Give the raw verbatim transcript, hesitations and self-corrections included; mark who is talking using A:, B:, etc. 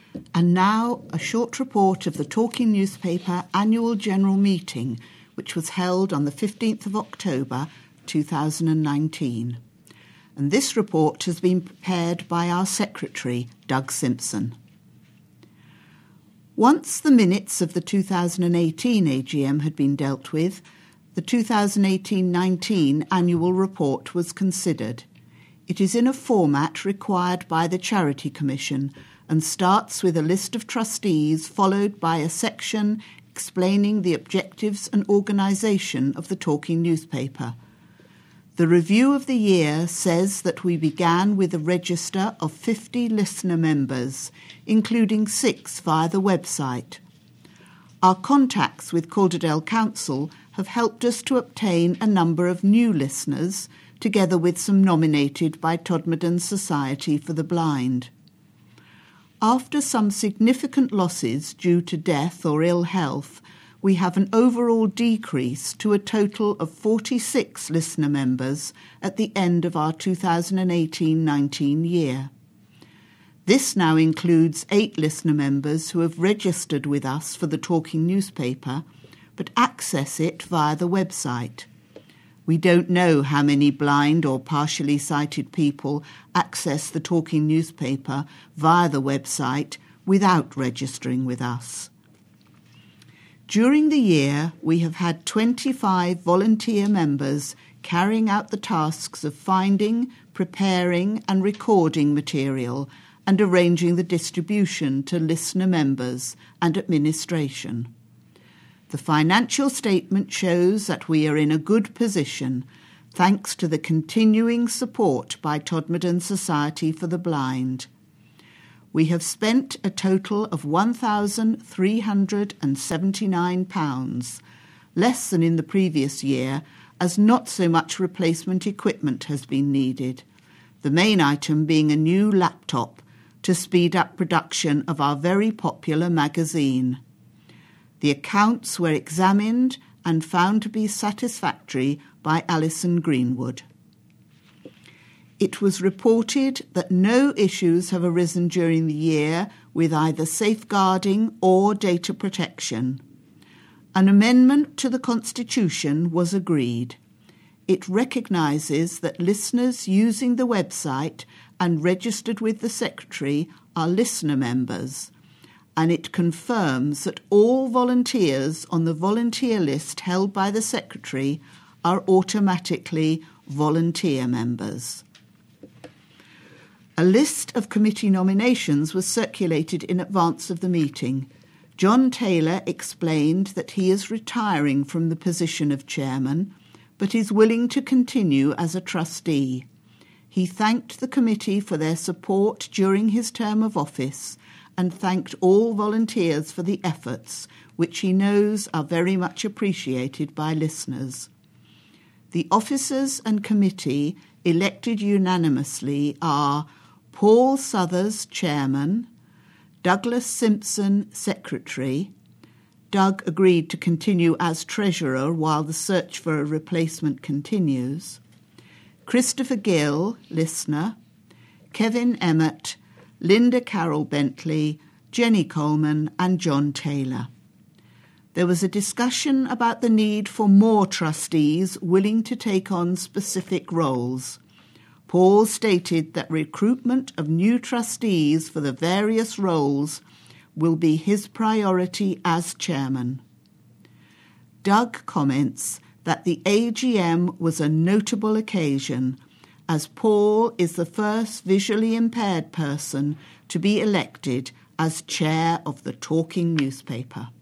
A: And now a short report of the Talking Newspaper Annual General Meeting, which was held on the fifteenth of October two thousand nineteen. And this report has been prepared by our Secretary, Doug Simpson. Once the minutes of the two thousand eighteen A G M had been dealt with, the two thousand eighteen nineteen Annual Report was considered. It is in a format required by the Charity Commission and starts with a list of trustees followed by a section explaining the objectives and organisation of the Talking Newspaper. The review of the year says that we began with a register of fifty listener members, including six via the website. Our contacts with Calderdale Council have helped us to obtain a number of new listeners, together with some nominated by Todmorden Society for the Blind. After some significant losses due to death or ill health, we have an overall decrease to a total of forty-six listener members at the end of our two thousand eighteen nineteen year. This now includes eight listener members who have registered with us for the Talking Newspaper, but access it via the website. We don't know how many blind or partially sighted people access the Talking Newspaper via the website without registering with us. During the year, we have had twenty-five volunteer members carrying out the tasks of finding, preparing and recording material and arranging the distribution to listener members and administration. The financial statement shows that we are in a good position, thanks to the continuing support by Todmorden Society for the Blind. We have spent a total of one thousand three hundred seventy-nine pounds, less than in the previous year, as not so much replacement equipment has been needed, the main item being a new laptop to speed up production of our very popular magazine. The accounts were examined and found to be satisfactory by Alison Greenwood. It was reported that no issues have arisen during the year with either safeguarding or data protection. An amendment to the Constitution was agreed. It recognises that listeners using the website and registered with the Secretary are listener members, and it confirms that all volunteers on the volunteer list held by the Secretary are automatically volunteer members. A list of committee nominations was circulated in advance of the meeting. John Taylor explained that he is retiring from the position of chairman, but is willing to continue as a trustee. He thanked the committee for their support during his term of office and thanked all volunteers for the efforts, which he knows are very much appreciated by listeners. The officers and committee elected unanimously are Paul Southers, Chairman, Douglas Simpson, Secretary. Doug agreed to continue as Treasurer while the search for a replacement continues. Christopher Gill, Listener, Kevin Emmett, Linda Carroll Bentley, Jenny Coleman and John Taylor. There was a discussion about the need for more trustees willing to take on specific roles. Paul stated that recruitment of new trustees for the various roles will be his priority as chairman. Doug comments that the A G M was a notable occasion, as Paul is the first visually impaired person to be elected as chair of the Talking Newspaper.